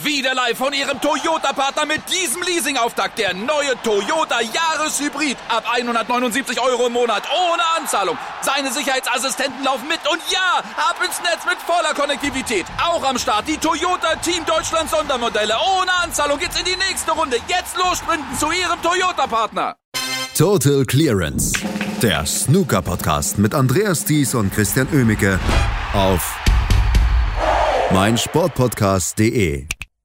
Wieder live von Ihrem Toyota-Partner mit diesem Leasing-Auftakt. Der neue Toyota Jahreshybrid. Ab 179 € im Monat. Ohne Anzahlung. Seine Sicherheitsassistenten laufen mit. Und ja, ab ins Netz mit voller Konnektivität. Auch am Start die Toyota Team Deutschland Sondermodelle. Ohne Anzahlung geht's in die nächste Runde. Jetzt los sprinten zu Ihrem Toyota-Partner. Total Clearance. Der Snooker-Podcast mit Andreas Thies und Christian Oemicke auf meinsportpodcast.de.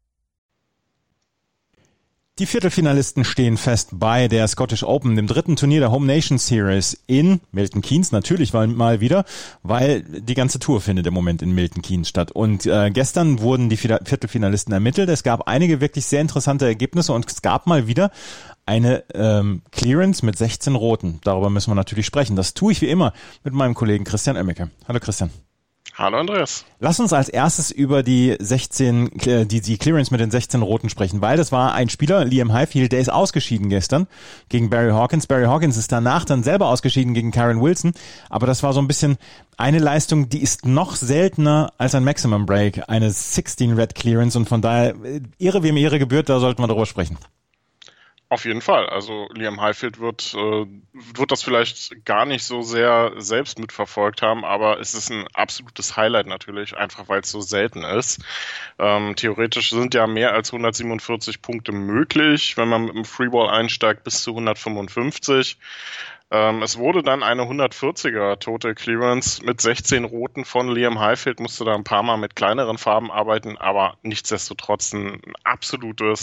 Die Viertelfinalisten stehen fest bei der Scottish Open, dem dritten Turnier der Home Nation Series in Milton Keynes. Natürlich mal wieder, weil die ganze Tour findet im Moment in Milton Keynes statt. Und gestern wurden die Viertelfinalisten ermittelt. Es gab einige wirklich sehr interessante Ergebnisse und es gab mal wieder eine Clearance mit 16 Roten. Darüber müssen wir natürlich sprechen. Das tue ich wie immer mit meinem Kollegen Christian Oemicke. Hallo Christian. Hallo Andreas. Lass uns als erstes über die Clearance mit den 16 Roten sprechen, weil das war ein Spieler, Liam Highfield, der ist ausgeschieden gestern gegen Barry Hawkins. Barry Hawkins ist danach dann selber ausgeschieden gegen Karen Wilson, aber das war so ein bisschen eine Leistung, die ist noch seltener als ein Maximum Break, eine 16 Red Clearance, und von daher, Ehre wem Ehre gebührt, da sollten wir darüber sprechen. Auf jeden Fall. Also Liam Highfield wird das vielleicht gar nicht so sehr selbst mitverfolgt haben, aber es ist ein absolutes Highlight natürlich, einfach weil es so selten ist. Theoretisch sind ja mehr als 147 Punkte möglich, wenn man mit dem Freeball einsteigt, bis zu 155. Es wurde dann eine 140er Total Clearance mit 16 Roten von Liam Highfield, musste da ein paar Mal mit kleineren Farben arbeiten, aber nichtsdestotrotz eine absolute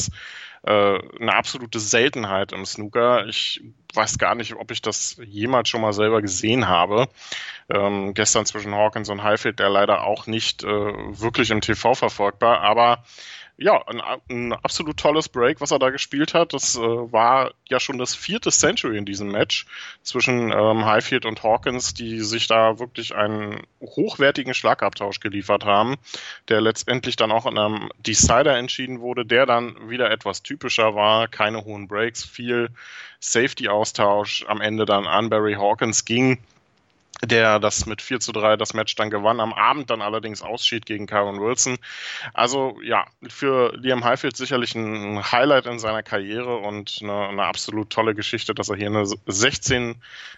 Seltenheit im Snooker. Ich weiß gar nicht, ob ich das jemals schon mal selber gesehen habe. Gestern zwischen Hawkins und Highfield, der leider auch nicht wirklich im TV verfolgbar, aber ja, ein absolut tolles Break, was er da gespielt hat. Das war ja schon das 4. Century in diesem Match zwischen Highfield und Hawkins, die sich da wirklich einen hochwertigen Schlagabtausch geliefert haben, der letztendlich dann auch in einem Decider entschieden wurde, der dann wieder etwas typischer war. Keine hohen Breaks, viel Safety-Austausch. Am Ende dann an Barry Hawkins ging, der das mit 4:3 das Match dann gewann, am Abend dann allerdings ausschied gegen Karen Wilson. Also ja, für Liam Highfield sicherlich ein Highlight in seiner Karriere und eine absolut tolle Geschichte, dass er hier eine 16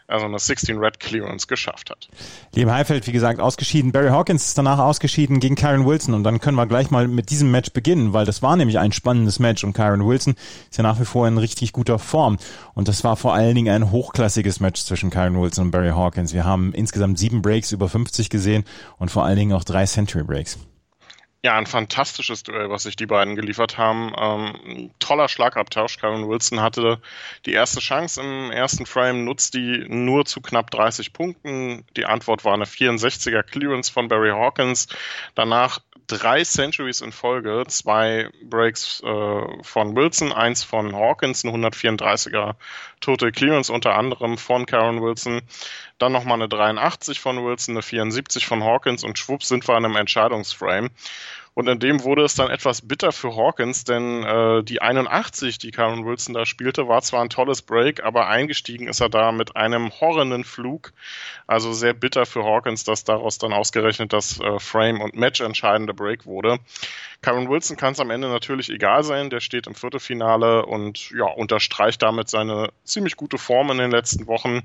Red Clearance geschafft hat. Liam Highfield, wie gesagt, ausgeschieden. Barry Hawkins ist danach ausgeschieden gegen Karen Wilson, und dann können wir gleich mal mit diesem Match beginnen, weil das war nämlich ein spannendes Match und Karen Wilson ist ja nach wie vor in richtig guter Form, und das war vor allen Dingen ein hochklassiges Match zwischen Karen Wilson und Barry Hawkins. Wir haben insgesamt 7 Breaks über 50 gesehen und vor allen Dingen auch 3 Century Breaks. Ja, ein fantastisches Duell, was sich die beiden geliefert haben. Toller Schlagabtausch. Karen Wilson hatte die erste Chance im ersten Frame, nutzt die nur zu knapp 30 Punkten. Die Antwort war eine 64er Clearance von Barry Hawkins. Danach 3 Centuries in Folge, 2 Breaks von Wilson, 1 von Hawkins, eine 134er Total Clearance unter anderem von Karen Wilson. Dann nochmal eine 83 von Wilson, eine 74 von Hawkins, und schwupps sind wir an einem Entscheidungsframe. Und in dem wurde es dann etwas bitter für Hawkins, denn die 81, die Karen Wilson da spielte, war zwar ein tolles Break, aber eingestiegen ist er da mit einem horrenden Flug. Also sehr bitter für Hawkins, dass daraus dann ausgerechnet das Frame- und Match-entscheidende Break wurde. Karen Wilson kann es am Ende natürlich egal sein, der steht im Viertelfinale und ja, unterstreicht damit seine ziemlich gute Form in den letzten Wochen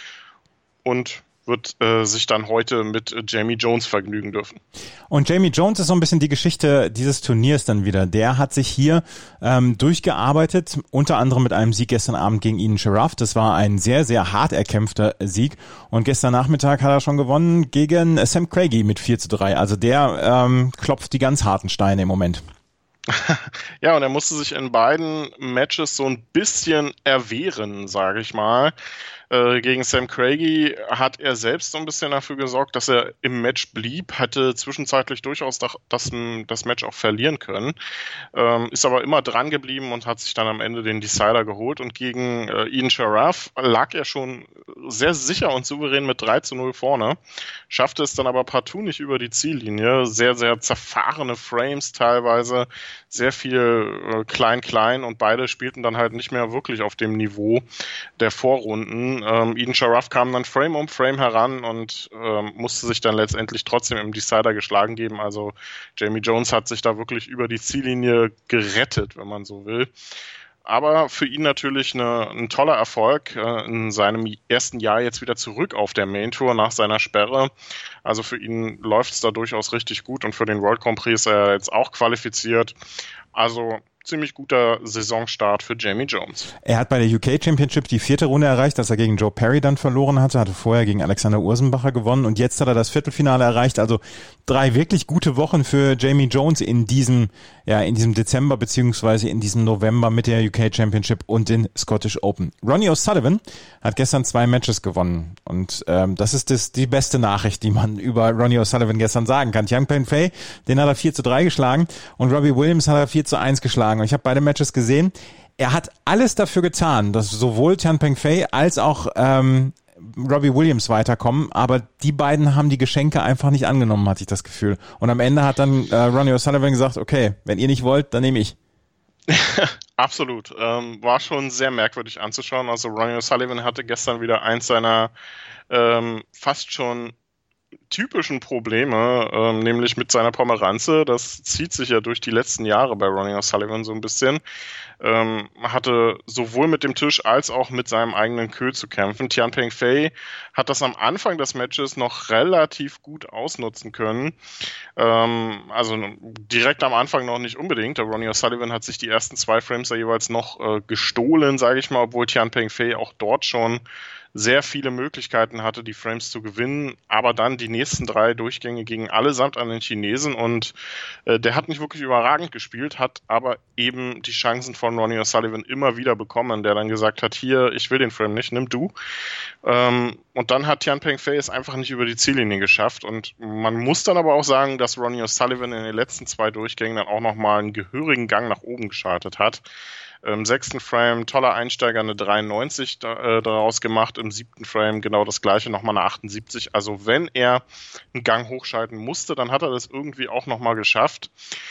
und wird sich dann heute mit Jamie Jones vergnügen dürfen. Und Jamie Jones ist so ein bisschen die Geschichte dieses Turniers dann wieder. Der hat sich hier durchgearbeitet, unter anderem mit einem Sieg gestern Abend gegen Ian Sharaf. Das war ein sehr, sehr hart erkämpfter Sieg. Und gestern Nachmittag hat er schon gewonnen gegen Sam Craigie mit 4:3. Also der klopft die ganz harten Steine im Moment. Ja, und er musste sich in beiden Matches so ein bisschen erwehren, sage ich mal. Gegen Sam Craigie hat er selbst so ein bisschen dafür gesorgt, dass er im Match blieb, hatte zwischenzeitlich durchaus das Match auch verlieren können, ist aber immer dran geblieben und hat sich dann am Ende den Decider geholt, und gegen Ian Sharaf lag er schon sehr sicher und souverän mit 3:0 vorne, schaffte es dann aber partout nicht über die Ziellinie, sehr, sehr zerfahrene Frames teilweise, sehr viel Klein-Klein und beide spielten dann halt nicht mehr wirklich auf dem Niveau der Vorrunden. Eden Sharaf kam dann Frame um Frame heran und musste sich dann letztendlich trotzdem im Decider geschlagen geben. Also Jamie Jones hat sich da wirklich über die Ziellinie gerettet, wenn man so will. Aber für ihn natürlich ein toller Erfolg in seinem ersten Jahr jetzt wieder zurück auf der Main Tour nach seiner Sperre. Also für ihn läuft es da durchaus richtig gut und für den World Grand Prix ist er jetzt auch qualifiziert. Also ziemlich guter Saisonstart für Jamie Jones. Er hat bei der UK Championship die 4. Runde erreicht, dass er gegen Joe Perry dann verloren hatte vorher gegen Alexander Ursenbacher gewonnen und jetzt hat er das Viertelfinale erreicht. Also 3 wirklich gute Wochen für Jamie Jones in diesem Dezember beziehungsweise in diesem November mit der UK Championship und den Scottish Open. Ronnie O'Sullivan hat gestern 2 Matches gewonnen und das ist die beste Nachricht, die man über Ronnie O'Sullivan gestern sagen kann. Tian Peng-Fei, den hat er 4-3 geschlagen und Robbie Williams hat er 4-1 geschlagen. Und ich habe beide Matches gesehen. Er hat alles dafür getan, dass sowohl Tian Peng-Fei als auch Robbie Williams weiterkommen, aber die beiden haben die Geschenke einfach nicht angenommen, hatte ich das Gefühl. Und am Ende hat dann Ronnie O'Sullivan gesagt, okay, wenn ihr nicht wollt, dann nehme ich. Absolut. War schon sehr merkwürdig anzuschauen. Also Ronnie O'Sullivan hatte gestern wieder eins seiner fast schon typischen Probleme, nämlich mit seiner Pomeranze. Das zieht sich ja durch die letzten Jahre bei Ronnie O'Sullivan so ein bisschen. Hatte sowohl mit dem Tisch als auch mit seinem eigenen Queue zu kämpfen. Tian Peng-Fei hat das am Anfang des Matches noch relativ gut ausnutzen können. Also direkt am Anfang noch nicht unbedingt. Der Ronnie O'Sullivan hat sich die ersten 2 Frames ja jeweils noch gestohlen, sage ich mal, obwohl Tian Peng-Fei auch dort schon sehr viele Möglichkeiten hatte, die Frames zu gewinnen, aber dann die nächsten 3 Durchgänge gingen allesamt an den Chinesen und der hat nicht wirklich überragend gespielt, hat aber eben die Chancen von Ronnie O'Sullivan immer wieder bekommen, der dann gesagt hat, hier, ich will den Frame nicht, nimm du. Und dann hat Tian Peng-Fei es einfach nicht über die Ziellinie geschafft und man muss dann aber auch sagen, dass Ronnie O'Sullivan in den letzten 2 Durchgängen dann auch nochmal einen gehörigen Gang nach oben geschaltet hat. Im 6. Frame toller Einsteiger, eine 93 daraus gemacht, im 7. Frame genau das gleiche, nochmal eine 78. Also wenn er einen Gang hochschalten musste, dann hat er das irgendwie auch nochmal geschafft.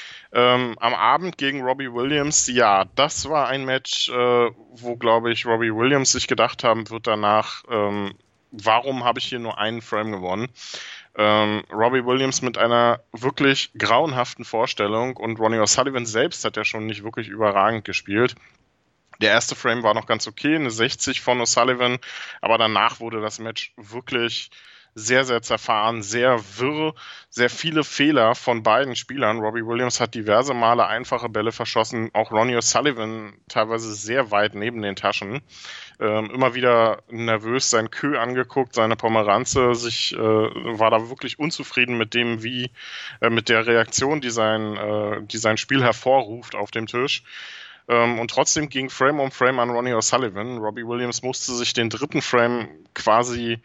Am Abend gegen Robbie Williams, ja, das war ein Match, wo, glaube ich, Robbie Williams sich gedacht haben wird danach, warum habe ich hier nur einen Frame gewonnen? Robbie Williams mit einer wirklich grauenhaften Vorstellung und Ronnie O'Sullivan selbst hat ja schon nicht wirklich überragend gespielt. Der erste Frame war noch ganz okay, eine 60 von O'Sullivan, aber danach wurde das Match wirklich sehr, sehr zerfahren, sehr wirr, sehr viele Fehler von beiden Spielern. Robbie Williams hat diverse Male einfache Bälle verschossen, auch Ronnie O'Sullivan teilweise sehr weit neben den Taschen. Immer wieder nervös sein Queue angeguckt, seine Pomeranze, war da wirklich unzufrieden mit dem, mit der Reaktion, die sein Spiel hervorruft auf dem Tisch. Und trotzdem ging Frame um Frame an Ronnie O'Sullivan. Robbie Williams musste sich den 3. Frame quasi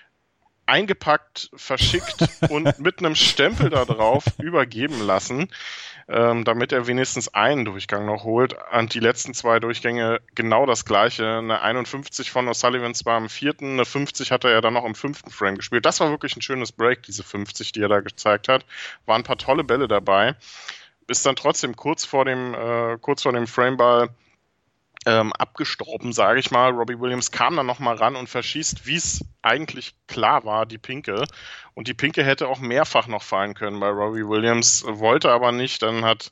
eingepackt, verschickt und mit einem Stempel da drauf übergeben lassen, damit er wenigstens einen Durchgang noch holt. Und die letzten 2 Durchgänge genau das gleiche. Eine 51 von O'Sullivan zwar am 4., eine 50 hat er ja dann noch im 5. Frame gespielt. Das war wirklich ein schönes Break, diese 50, die er da gezeigt hat. Waren ein paar tolle Bälle dabei. Ist dann trotzdem kurz vor dem Frameball abgestorben, sage ich mal. Robbie Williams kam dann nochmal ran und verschießt, wie es eigentlich klar war, die Pinke. Und die Pinke hätte auch mehrfach noch fallen können bei Robbie Williams, wollte aber nicht. Dann hat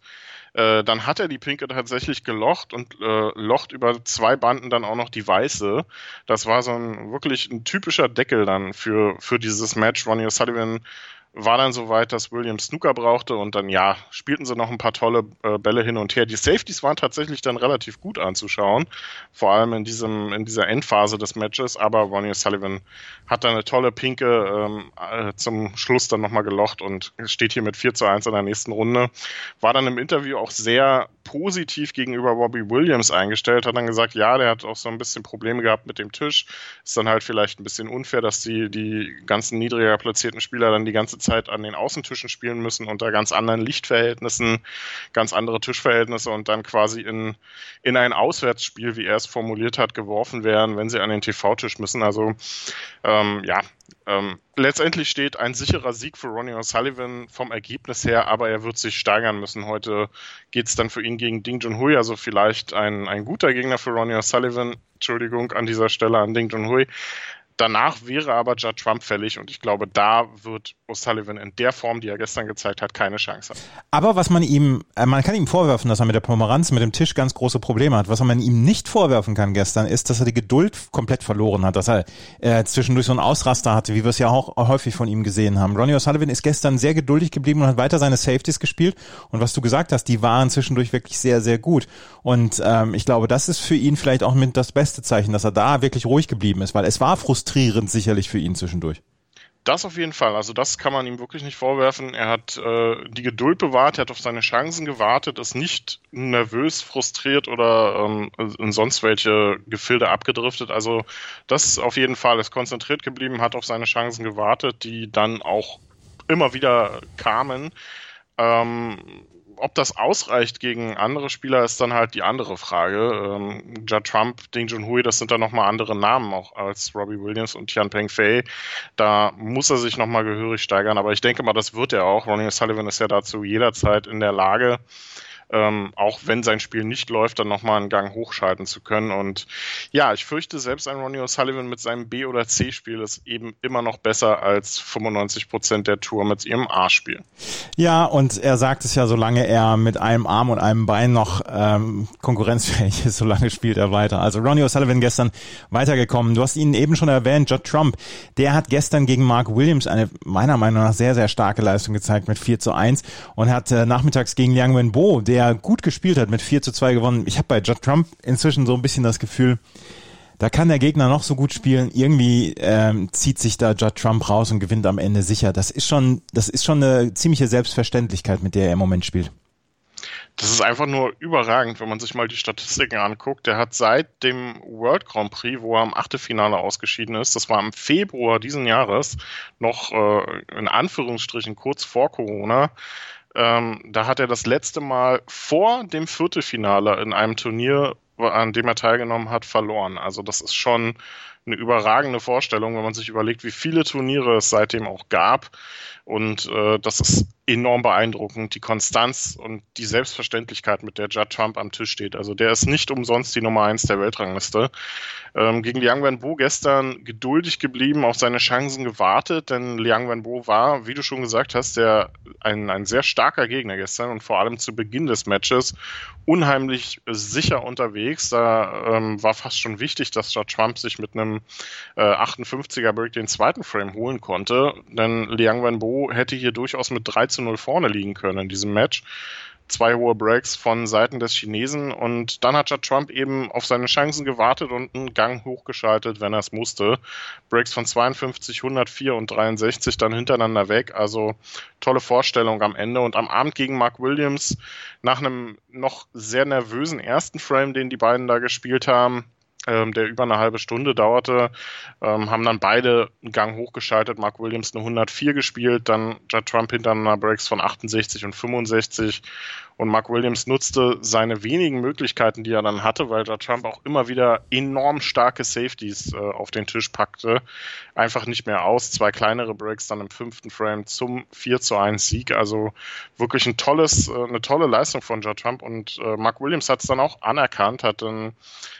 er die Pinke tatsächlich gelocht und locht über 2 Banden dann auch noch die weiße. Das war wirklich ein typischer Deckel dann für dieses Match. Ronnie O'Sullivan war dann soweit, dass Williams Snooker brauchte und dann, ja, spielten sie noch ein paar tolle Bälle hin und her. Die Safeties waren tatsächlich dann relativ gut anzuschauen, vor allem in dieser Endphase des Matches, aber Ronnie O'Sullivan hat dann eine tolle Pinke zum Schluss dann nochmal gelocht und steht hier mit 4-1 in der nächsten Runde. War dann im Interview auch sehr positiv gegenüber Robbie Williams eingestellt, hat dann gesagt, ja, der hat auch so ein bisschen Probleme gehabt mit dem Tisch. Ist dann halt vielleicht ein bisschen unfair, dass die ganzen niedriger platzierten Spieler dann die ganze Zeit an den Außentischen spielen müssen, unter ganz anderen Lichtverhältnissen, ganz andere Tischverhältnisse und dann quasi in ein Auswärtsspiel, wie er es formuliert hat, geworfen werden, wenn sie an den TV-Tisch müssen. Also ja, Letztendlich steht ein sicherer Sieg für Ronnie O'Sullivan vom Ergebnis her, aber er wird sich steigern müssen. Heute geht es dann für ihn gegen Ding Junhui, also vielleicht ein guter Gegner für Ronnie O'Sullivan. Entschuldigung an dieser Stelle an Ding Junhui. Danach wäre aber Judd Trump fällig und ich glaube, da wird O'Sullivan in der Form, die er gestern gezeigt hat, keine Chance haben. Aber was man kann ihm vorwerfen, dass er mit der Pomeranz, mit dem Tisch ganz große Probleme hat. Was man ihm nicht vorwerfen kann gestern, ist, dass er die Geduld komplett verloren hat, dass er zwischendurch so einen Ausraster hatte, wie wir es ja auch häufig von ihm gesehen haben. Ronnie O'Sullivan ist gestern sehr geduldig geblieben und hat weiter seine Safeties gespielt und was du gesagt hast, die waren zwischendurch wirklich sehr, sehr gut und ich glaube, das ist für ihn vielleicht auch mit das beste Zeichen, dass er da wirklich ruhig geblieben ist, weil es war frustrierend sicherlich für ihn zwischendurch. Das auf jeden Fall. Also das kann man ihm wirklich nicht vorwerfen. Er hat die Geduld bewahrt, er hat auf seine Chancen gewartet, ist nicht nervös, frustriert oder in sonst welche Gefilde abgedriftet. Also das auf jeden Fall. Er ist konzentriert geblieben, hat auf seine Chancen gewartet, die dann auch immer wieder kamen. Ob das ausreicht gegen andere Spieler, ist dann halt die andere Frage. Judd Trump, Ding Junhui, das sind dann nochmal andere Namen auch als Robbie Williams und Tian Pengfei. Da muss er sich nochmal gehörig steigern, aber ich denke mal, das wird er auch. Ronnie O'Sullivan ist ja dazu jederzeit in der Lage, auch wenn sein Spiel nicht läuft, dann nochmal einen Gang hochschalten zu können. Und ja, ich fürchte, selbst ein Ronnie O'Sullivan mit seinem B- oder C-Spiel ist eben immer noch besser als 95% der Tour mit ihrem A-Spiel. Ja, und er sagt es ja, solange er mit einem Arm und einem Bein noch konkurrenzfähig ist, solange spielt er weiter. Also Ronnie O'Sullivan gestern weitergekommen. Du hast ihn eben schon erwähnt, Judd Trump, der hat gestern gegen Mark Williams eine meiner Meinung nach sehr, sehr starke Leistung gezeigt mit 4:1 und hat nachmittags gegen Liang Wenbo, der gut gespielt hat, mit 4:2 gewonnen. Ich habe bei Judd Trump inzwischen so ein bisschen das Gefühl, da kann der Gegner noch so gut spielen. Irgendwie zieht sich da Judd Trump raus und gewinnt am Ende sicher. Das ist schon eine ziemliche Selbstverständlichkeit, mit der er im Moment spielt. Das ist einfach nur überragend, wenn man sich mal die Statistiken anguckt. Der hat seit dem World Grand Prix, wo er im Achtelfinale ausgeschieden ist, das war im Februar diesen Jahres, noch in Anführungsstrichen kurz vor Corona, da hat er das letzte Mal vor dem Viertelfinale in einem Turnier, an dem er teilgenommen hat, verloren. Also das ist schon eine überragende Vorstellung, wenn man sich überlegt, wie viele Turniere es seitdem auch gab. Und das ist enorm beeindruckend, die Konstanz und die Selbstverständlichkeit, mit der Judd Trump am Tisch steht. Also der ist nicht umsonst die Nummer 1 der Weltrangliste. Gegen Liang Wenbo gestern geduldig geblieben, auf seine Chancen gewartet, denn Liang Wenbo war, wie du schon gesagt hast, ein sehr starker Gegner gestern und vor allem zu Beginn des Matches unheimlich sicher unterwegs. Da war fast schon wichtig, dass Judd Trump sich mit einem 58er Break den zweiten Frame holen konnte, denn Liang Wenbo hätte hier durchaus mit 3:0 vorne liegen können in diesem Match. 2 hohe Breaks von Seiten des Chinesen und dann hat Judd Trump eben auf seine Chancen gewartet und einen Gang hochgeschaltet, wenn er es musste. Breaks von 52, 104 und 63 dann hintereinander weg, also tolle Vorstellung am Ende und am Abend gegen Mark Williams nach einem noch sehr nervösen ersten Frame, den die beiden da gespielt haben, der über eine halbe Stunde dauerte, haben dann beide einen Gang hochgeschaltet. Mark Williams eine 104 gespielt, dann Judd Trump hintereinander Breaks von 68 und 65 und Mark Williams nutzte seine wenigen Möglichkeiten, die er dann hatte, weil Judd Trump auch immer wieder enorm starke Safeties auf den Tisch packte, einfach nicht mehr aus. 2 kleinere Breaks dann im 5. Frame zum 4:1 Sieg, also wirklich eine tolle Leistung von Judd Trump und Mark Williams hat es dann auch anerkannt, hat dann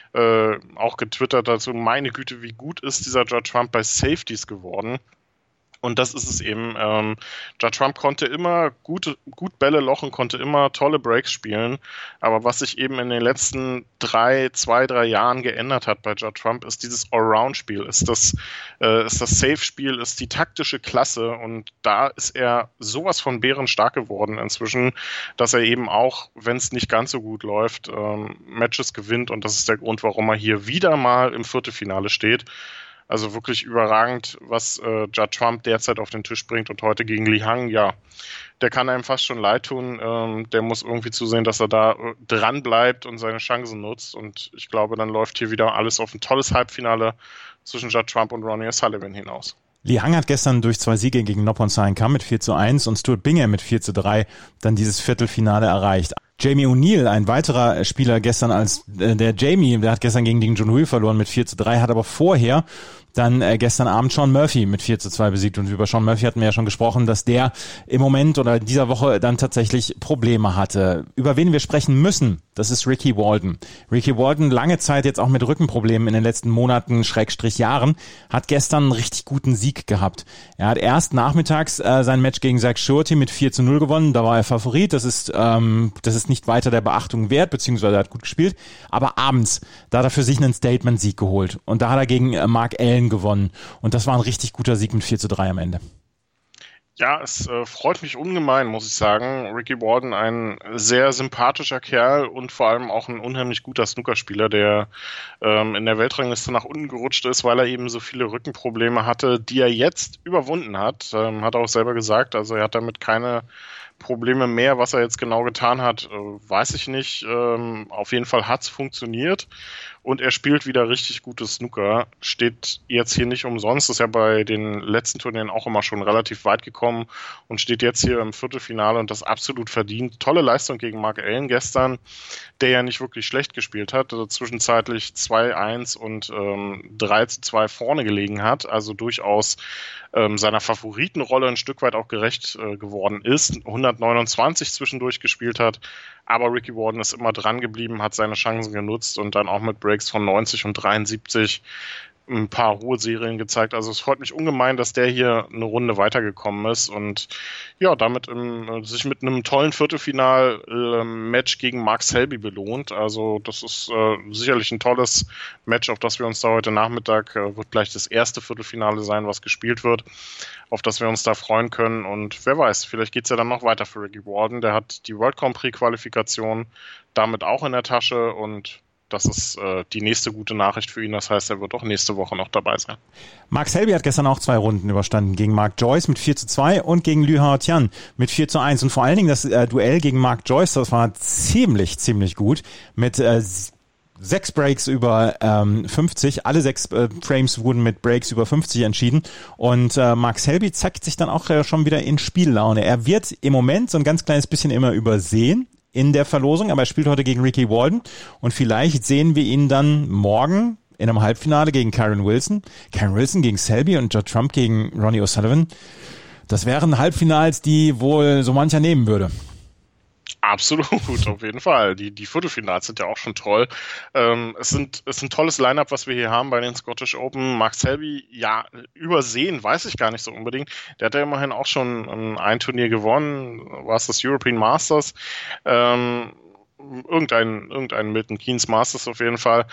auch getwittert dazu, meine Güte, wie gut ist dieser Judd Trump bei Safeties geworden. Und das ist es eben. Judd Trump konnte immer gut Bälle lochen, konnte immer tolle Breaks spielen. Aber was sich eben in den letzten 2-3 Jahren geändert hat bei Judd Trump, ist dieses Allround-Spiel, ist das Safe-Spiel, ist die taktische Klasse. Und da ist er sowas von bärenstark geworden inzwischen, dass er eben auch, wenn es nicht ganz so gut läuft, Matches gewinnt. Und das ist der Grund, warum er hier wieder mal im Viertelfinale steht. Also wirklich überragend, was Judd Trump derzeit auf den Tisch bringt und heute gegen Li Hang, ja, der kann einem fast schon leid tun. Der muss irgendwie zusehen, dass er da dran bleibt und seine Chancen nutzt. Und ich glaube, dann läuft hier wieder alles auf ein tolles Halbfinale zwischen Judd Trump und Ronnie O'Sullivan hinaus. Li Hang hat gestern durch 2 Siege gegen Noppon Saen Kam mit 4:1 und Stuart Bingham mit 4:3 dann dieses Viertelfinale erreicht. Jamie O'Neill, ein weiterer Spieler gestern als der Jamie, der hat gestern gegen Ding Junhui verloren mit 4:3, hat aber vorher dann gestern Abend Sean Murphy mit 4:2 besiegt. Und über Sean Murphy hatten wir ja schon gesprochen, dass der im Moment oder in dieser Woche dann tatsächlich Probleme hatte. Über wen wir sprechen müssen, das ist Ricky Walden. Ricky Walden, lange Zeit jetzt auch mit Rückenproblemen in den letzten Monaten, Jahren, hat gestern einen richtig guten Sieg gehabt. Er hat erst nachmittags sein Match gegen Zach Shorty mit 4:0 gewonnen. Da war er Favorit. Das ist nicht weiter der Beachtung wert, beziehungsweise er hat gut gespielt. Aber abends, da hat er für sich einen Statement-Sieg geholt. Und da hat er gegen Mark Allen gewonnen. Und das war ein richtig guter Sieg mit 4:3 am Ende. Ja, es freut mich ungemein, muss ich sagen. Ricky Walden, ein sehr sympathischer Kerl und vor allem auch ein unheimlich guter Snookerspieler, der in der Weltrangliste nach unten gerutscht ist, weil er eben so viele Rückenprobleme hatte, die er jetzt überwunden hat. Hat er auch selber gesagt, also er hat damit keine Probleme mehr. Was er jetzt genau getan hat, weiß ich nicht. Auf jeden Fall hat's funktioniert. Und er spielt wieder richtig gutes Snooker, steht jetzt hier nicht umsonst, ist ja bei den letzten Turnieren auch immer schon relativ weit gekommen und steht jetzt hier im Viertelfinale und das absolut verdient. Tolle Leistung gegen Mark Allen gestern, der ja nicht wirklich schlecht gespielt hat, also zwischenzeitlich 2:1 und 3:2 vorne gelegen hat, also durchaus seiner Favoritenrolle ein Stück weit auch gerecht geworden ist, 129 zwischendurch gespielt hat, aber Ricky Walden ist immer dran geblieben, hat seine Chancen genutzt und dann auch mit Breaks von 90 und 73 ein paar Ruheserien gezeigt. Also es freut mich ungemein, dass der hier eine Runde weitergekommen ist und ja, damit sich mit einem tollen Viertelfinal-Match gegen Mark Selby belohnt. Also das ist sicherlich ein tolles Match, auf das wir uns da heute Nachmittag, wird gleich das erste Viertelfinale sein, was gespielt wird, auf das wir uns da freuen können. Und wer weiß, vielleicht geht's ja dann noch weiter für Ricky Walden. Der hat die World Grand Prix-Qualifikation damit auch in der Tasche und das ist die nächste gute Nachricht für ihn. Das heißt, er wird auch nächste Woche noch dabei sein. Mark Selby hat gestern auch 2 Runden überstanden. Gegen Mark Joyce mit 4:2 und gegen Liu Hao-Tian mit 4:1. Und vor allen Dingen das Duell gegen Mark Joyce, das war ziemlich gut. Mit 6 Breaks über 50. Alle 6 Frames wurden mit Breaks über 50 entschieden. Und Mark Selby zeigt sich dann auch schon wieder in Spiellaune. Er wird im Moment so ein ganz kleines bisschen immer übersehen in der Verlosung, aber er spielt heute gegen Ricky Walden und vielleicht sehen wir ihn dann morgen in einem Halbfinale gegen Karen Wilson. Karen Wilson gegen Selby und Judd Trump gegen Ronnie O'Sullivan. Das wären Halbfinals, die wohl so mancher nehmen würde. Absolut, auf jeden Fall. Die Viertelfinals sind ja auch schon toll. Es ist ein tolles Line-Up, was wir hier haben bei den Scottish Open. Mark Selby, ja, übersehen, weiß ich gar nicht so unbedingt. Der hat ja immerhin auch schon ein Turnier gewonnen. War es das European Masters? Irgendein Milton Keynes Masters auf jeden Fall.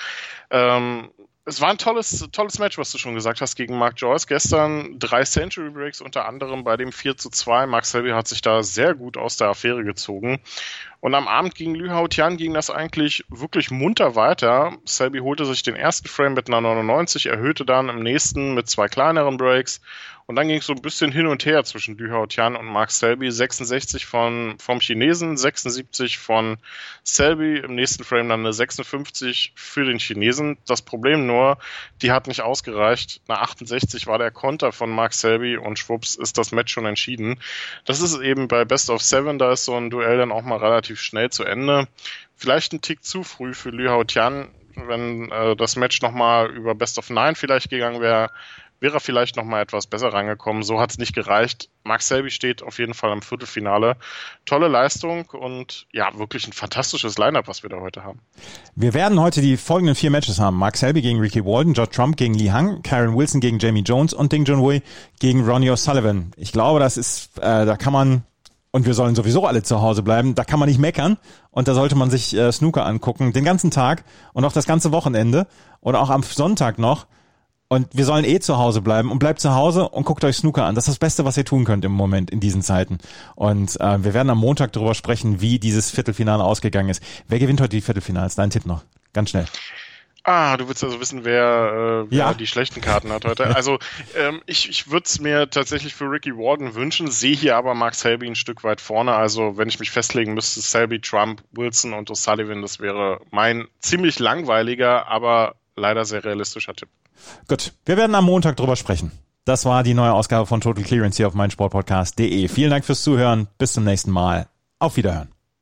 Es war ein tolles Match, was du schon gesagt hast, gegen Mark Joyce. Gestern 3 Century Breaks, unter anderem bei dem 4:2. Mark Selby hat sich da sehr gut aus der Affäre gezogen. Und am Abend gegen Liu Hao-Tian ging das eigentlich wirklich munter weiter. Selby holte sich den ersten Frame mit einer 99, erhöhte dann im nächsten mit 2 kleineren Breaks. Und dann ging es so ein bisschen hin und her zwischen Liu Hao-Tian und Mark Selby. 66 vom Chinesen, 76 von Selby. Im nächsten Frame dann eine 56 für den Chinesen. Das Problem nur, die hat nicht ausgereicht. Eine 68 war der Konter von Mark Selby und schwupps ist das Match schon entschieden. Das ist eben bei Best of 7, da ist so ein Duell dann auch mal relativ schnell zu Ende. Vielleicht ein Tick zu früh für Liu Hao-Tian. Wenn das Match nochmal über Best of 9 vielleicht gegangen wäre, wäre er vielleicht noch mal etwas besser rangekommen. So hat es nicht gereicht. Mark Selby steht auf jeden Fall im Viertelfinale. Tolle Leistung und ja, wirklich ein fantastisches Line-Up, was wir da heute haben. Wir werden heute die folgenden 4 Matches haben. Mark Selby gegen Ricky Walden, Judd Trump gegen Li Hang, Karen Wilson gegen Jamie Jones und Ding Junhui gegen Ronnie O'Sullivan. Ich glaube, das ist, da kann man, und wir sollen sowieso alle zu Hause bleiben, da kann man nicht meckern und da sollte man sich Snooker angucken, den ganzen Tag und auch das ganze Wochenende oder auch am Sonntag noch. Und wir sollen zu Hause bleiben und bleibt zu Hause und guckt euch Snooker an. Das ist das Beste, was ihr tun könnt im Moment in diesen Zeiten. Und wir werden am Montag darüber sprechen, wie dieses Viertelfinale ausgegangen ist. Wer gewinnt heute die Viertelfinals? Dein Tipp noch. Ganz schnell. Du willst also wissen, wer die schlechten Karten hat heute. Also ich würde es mir tatsächlich für Ricky Walden wünschen, sehe hier aber Mark Selby ein Stück weit vorne. Also wenn ich mich festlegen müsste, Selby, Trump, Wilson und O'Sullivan, das wäre mein ziemlich langweiliger, aber leider sehr realistischer Tipp. Gut, wir werden am Montag drüber sprechen. Das war die neue Ausgabe von Total Clearance hier auf meinsportpodcast.de. Vielen Dank fürs Zuhören. Bis zum nächsten Mal. Auf Wiederhören.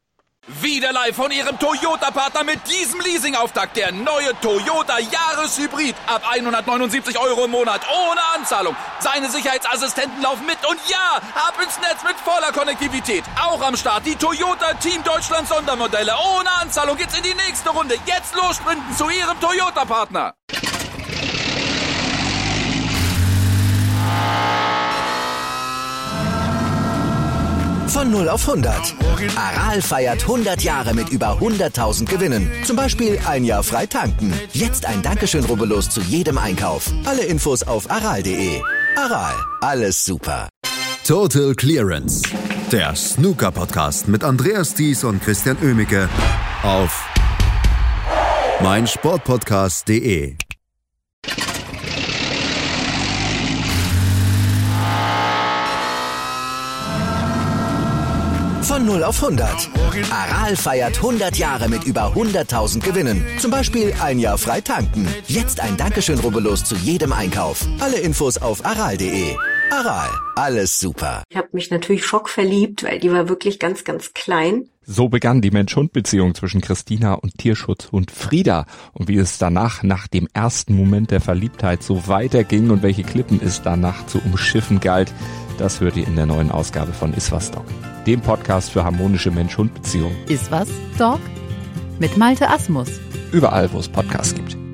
Wieder live von Ihrem Toyota-Partner mit diesem Leasing-Auftakt. Der neue Toyota Jahreshybrid. Ab 179 € im Monat. Ohne Anzahlung. Seine Sicherheitsassistenten laufen mit. Und ja, ab ins Netz mit voller Konnektivität. Auch am Start die Toyota Team Deutschland Sondermodelle. Ohne Anzahlung geht's in die nächste Runde. Jetzt los sprinten zu Ihrem Toyota-Partner. Von 0 auf 100. Aral feiert 100 Jahre mit über 100.000 Gewinnen. Zum Beispiel ein Jahr frei tanken. Jetzt ein Dankeschön, rubbellos zu jedem Einkauf. Alle Infos auf aral.de. Aral, alles super. Total Clearance. Der Snooker-Podcast mit Andreas Thies und Christian Oemicke auf meinsportpodcast.de. Von 0 auf 100. Aral feiert 100 Jahre mit über 100.000 Gewinnen. Zum Beispiel ein Jahr frei tanken. Jetzt ein Dankeschön, rubbellos zu jedem Einkauf. Alle Infos auf aral.de. Aral, alles super. Ich habe mich natürlich schockverliebt, weil die war wirklich ganz, ganz klein. So begann die Mensch-Hund-Beziehung zwischen Christina und Tierschutzhund Frieda. Und wie es danach, nach dem ersten Moment der Verliebtheit, so weiterging und welche Klippen es danach zu umschiffen galt, das hört ihr in der neuen Ausgabe von Iswas Dog, dem Podcast für harmonische Mensch-Hund-Beziehungen. Iswas Dog? Mit Malte Asmus. Überall, wo es Podcasts gibt.